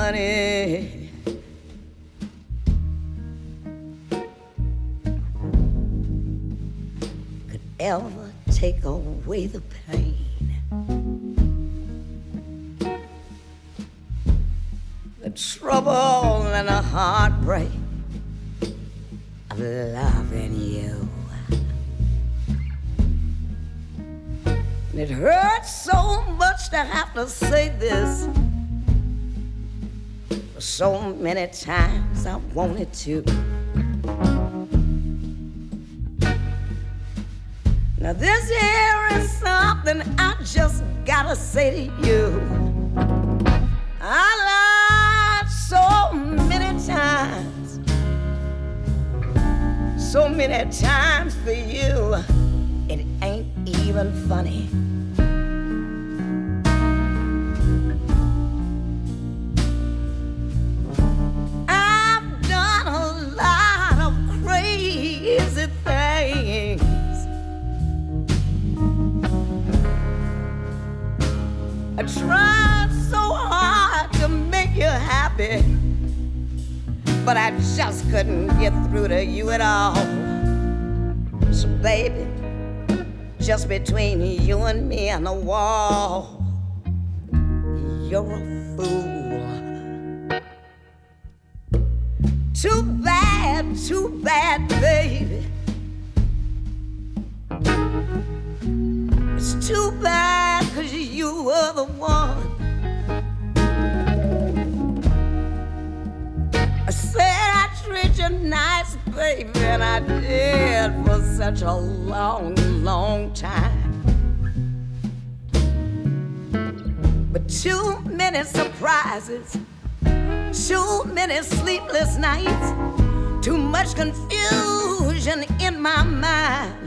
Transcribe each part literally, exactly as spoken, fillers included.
money could ever take away the pain. The trouble and the heartbreak of loving you. And it hurts so much to have to say this. So many times I wanted to. Now this here is something I just gotta say to you. I lied so many times, so many times for you. It ain't even funny. I tried so hard to make you happy, but I just couldn't get through to you at all. So baby, just between you and me and the wall, you're a fool. Too bad, too bad, baby. It's too bad, 'cause you were the one. I said I'd treat you nice, baby, and I did for such a long, long time. But too many surprises, too many sleepless nights, too much confusion in my mind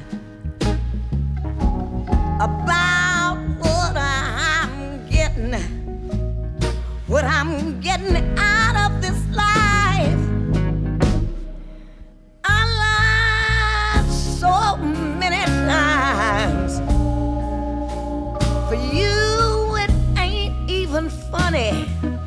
about what I'm getting, what I'm getting out of this life. I lied so many times. For you, it ain't even funny.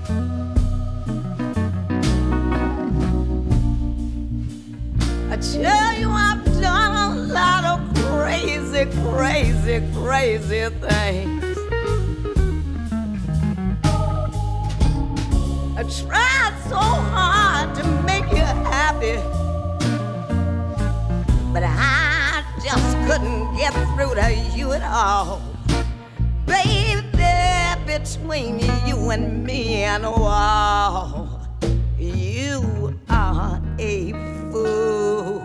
I tell you, I've done a lot of crazy, crazy, crazy things. I tried so hard to make you happy, but I just couldn't get through to you at all. Baby, between you and me and the wall, you are a fool.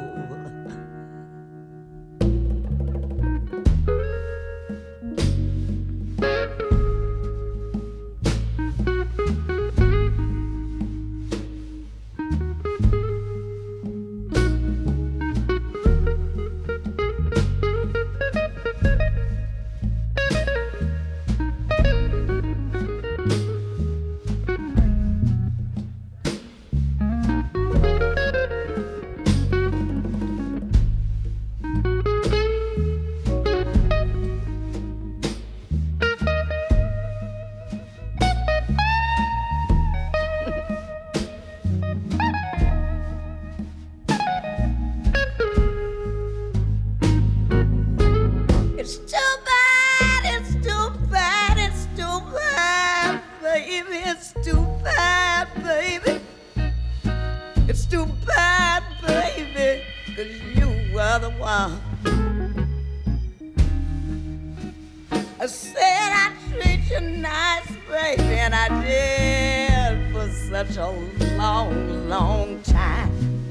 I said I'd treat you nice, baby, and I did for such a long, long time.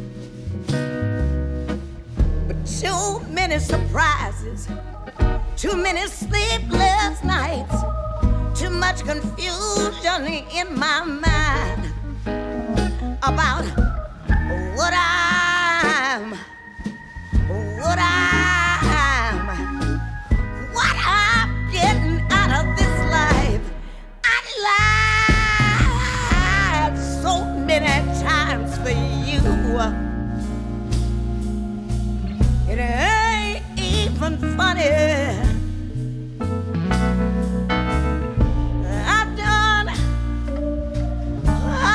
But too many surprises, too many sleepless nights, too much confusion in my mind about what I'm, what I'm, what I'm getting out of this life. I lied so many times for you. It ain't even funny. I've done,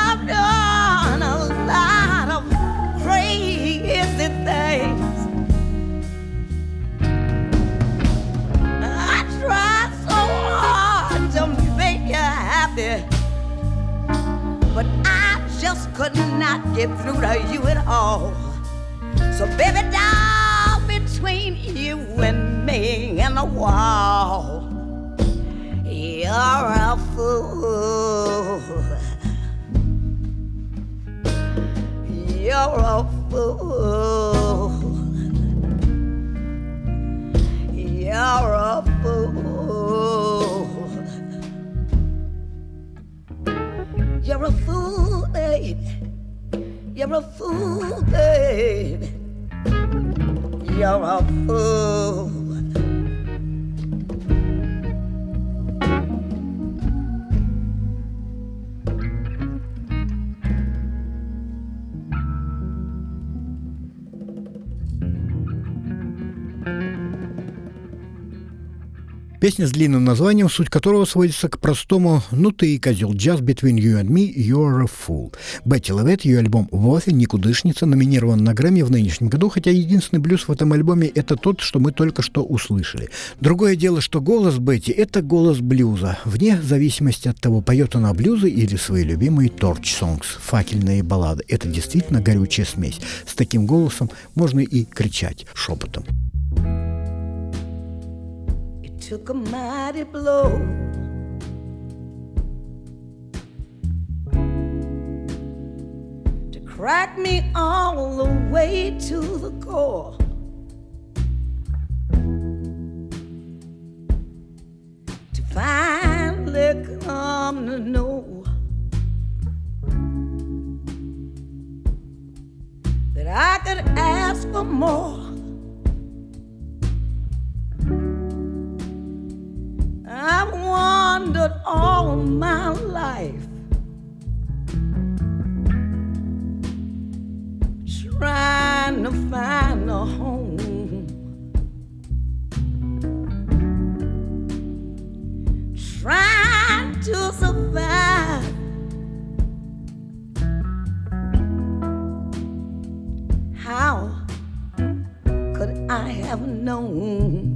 could not get through to you at all. So baby doll, between you and me and the wall, you're a fool. You're a fool. You're a fool. You're a fool, baby. You're a fool, baby. You're a fool. Песня с длинным названием, суть которого сводится к простому «Ну ты и козел, just between you and me, you're a fool». Бетти Левет, ее альбом «Вовсе никудышница», номинирован на Грэмми в нынешнем году, хотя единственный блюз в этом альбоме – это тот, что мы только что услышали. Другое дело, что голос Бетти – это голос блюза, вне зависимости от того, поет она блюзы или свои любимые torch songs, факельные баллады. Это действительно горючая смесь. С таким голосом можно и кричать шепотом. Took a mighty blow to crack me all the way to the core. To finally come to know that I could ask for more. I've wandered all my life trying to find a home, trying to survive. How could I have known?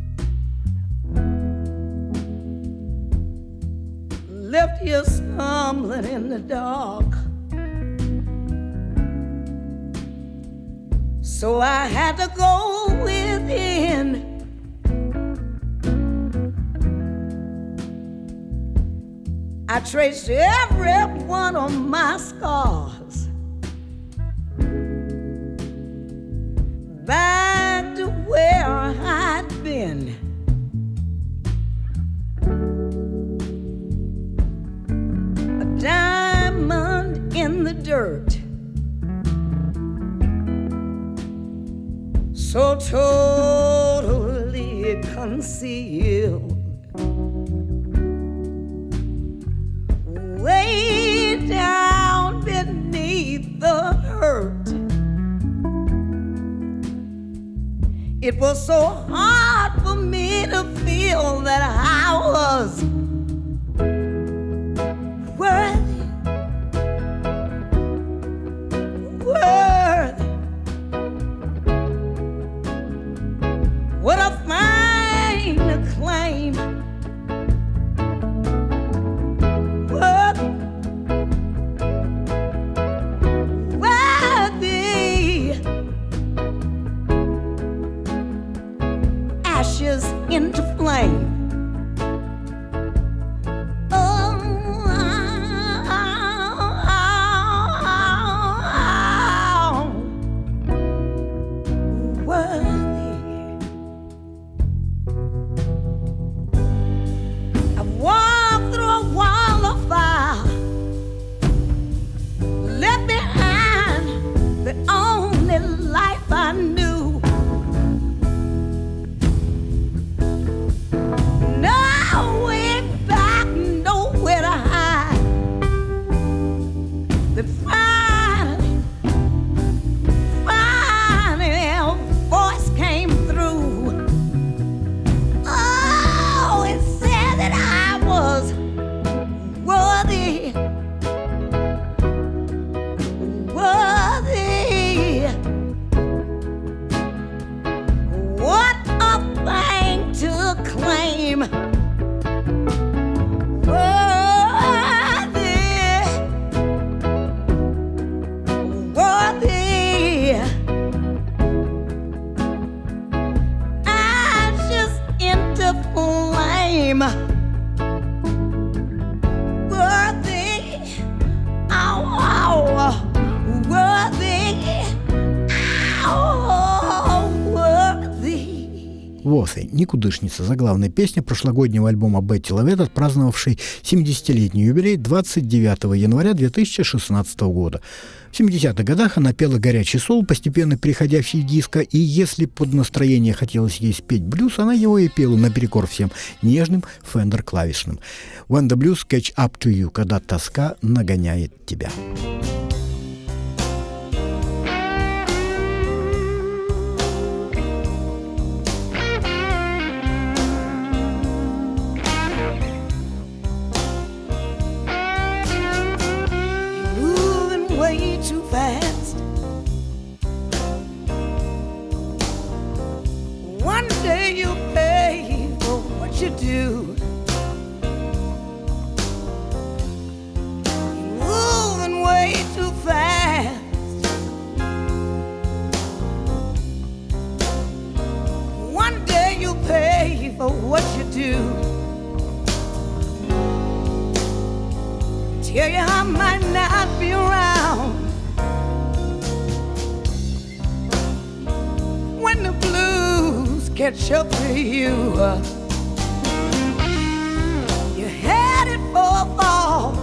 Left you stumbling in the dark, so I had to go within. I traced every one of my scars back to where I'd been. Diamond in the dirt, so totally concealed, way down beneath the hurt. It was so hard for me to feel that I was worthy, worthy. What a fine claim, worthy, worthy. Ashes into flame. name. Worthy, oh, oh, worthy, oh, worthy. «Worthy» — «Никудышница» — заглавная песня прошлогоднего альбома Бетти Лавет, отпраздновавшей семидесятилетний юбилей двадцать девятого января две тысячи шестнадцатого года. В семидесятых годах она пела горячий сол, постепенно переходящий в диско, и если под настроение хотелось ей спеть блюз, она его и пела наперекор всем нежным фендер-клавишным. «When the blues catch up to you», когда тоска нагоняет тебя. Way too fast. One day you'll pay for what you do. You're moving way too fast. One day you'll pay for what you do. Tell you I might not be around when the blues catch up to you. You're headed for a fall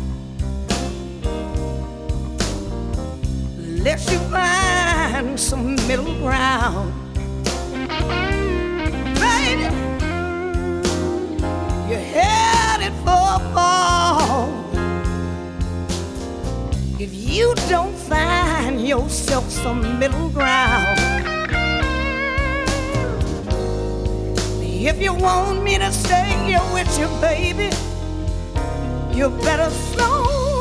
unless you find some middle ground. Baby, you're headed for a fall if you don't find yourself some middle ground. If you want me to stay here with you, baby, you better slow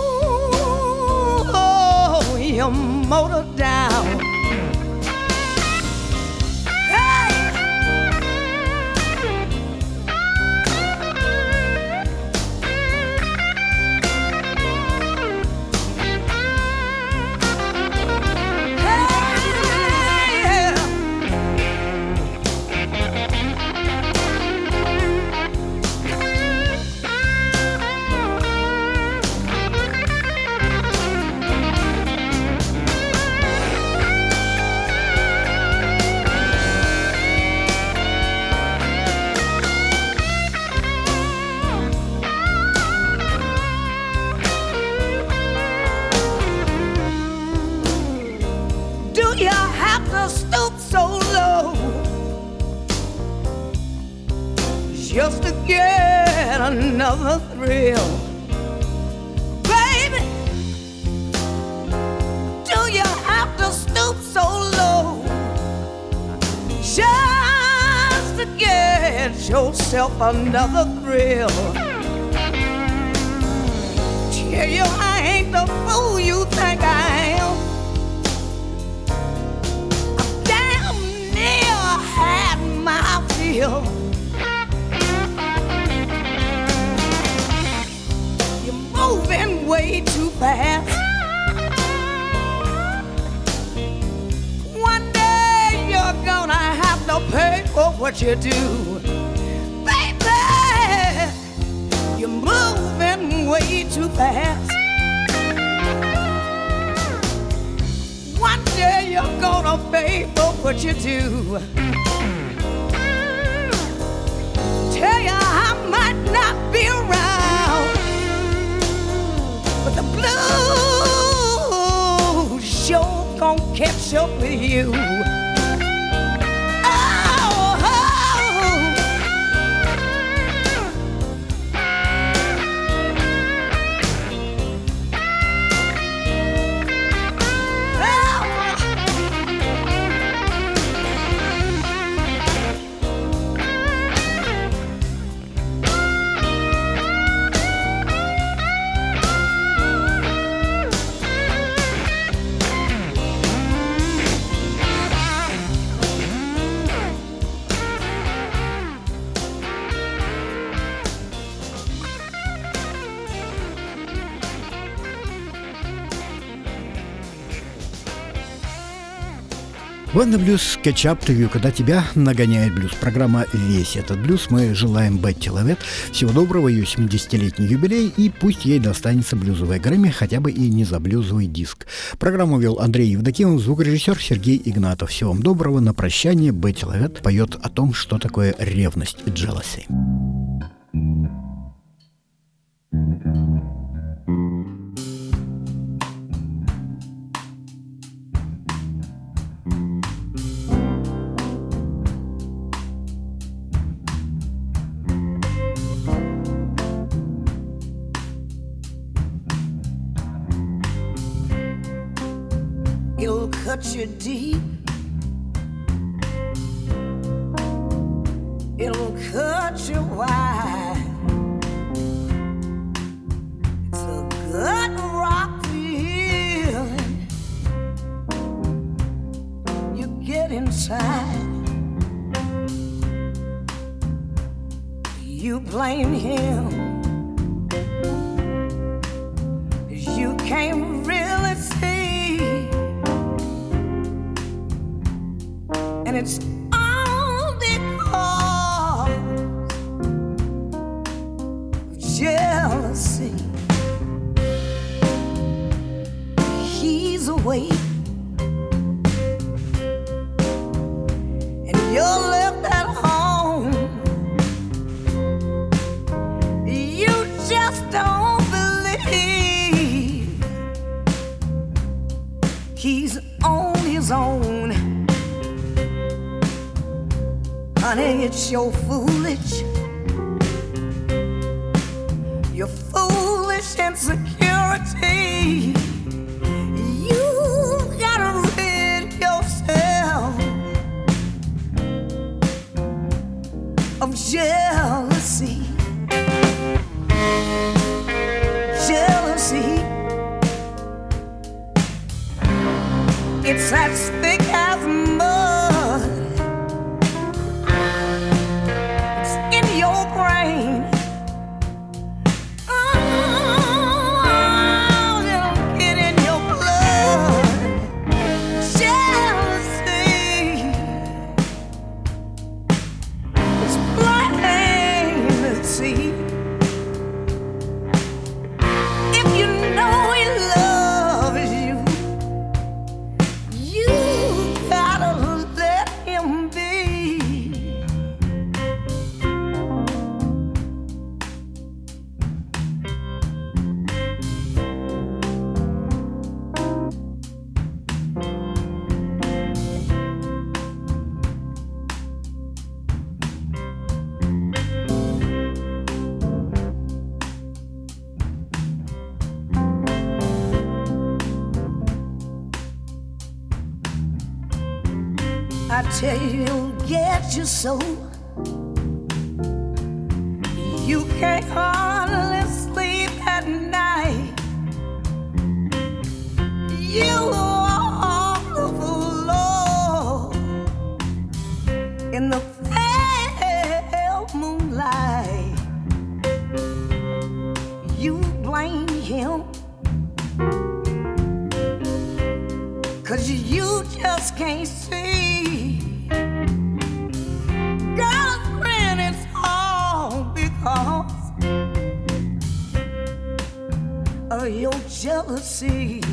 your motor down. Just to get another thrill, baby. Do you have to stoop so low just to get yourself another thrill? Tell you I ain't the fool you think I am. I've damn near had my fill. Moving way too fast. One day you're gonna have to pay for what you do. Baby, you're moving way too fast. One day you're gonna pay for what you do. Tell you I might not be around, but the blues sure gon' catch up with you. When the blues catch up to you, когда тебя нагоняет блюз. Программа «Весь этот блюз». Мы желаем Бетти Левет всего доброго, ее семидесятилетний юбилей, и пусть ей достанется блюзовая Грэмми, хотя бы и не за блюзовый диск. Программу вел Андрей Евдокимов, звукорежиссер Сергей Игнатов. Всего вам доброго. На прощание Бетти Левет поет о том, что такое ревность, jealousy. It'll cut you deep. It'll cut you wide. It's a gut rock feeling you get inside. You blame him. You can't really see. And it's all because of jealousy. He's away and you're left at home. You just don't believe he's on his own. Honey, it's your foolish, your foolish insecurity. You gotta rid yourself of jealousy. Jealousy, it's as thick as mud. I tell you, it'll get you so you can't hardly sleep at night. You walk the floor in the pale moonlight. You blame him 'cause you just can't see. Girlfriend, it's all because of your jealousy.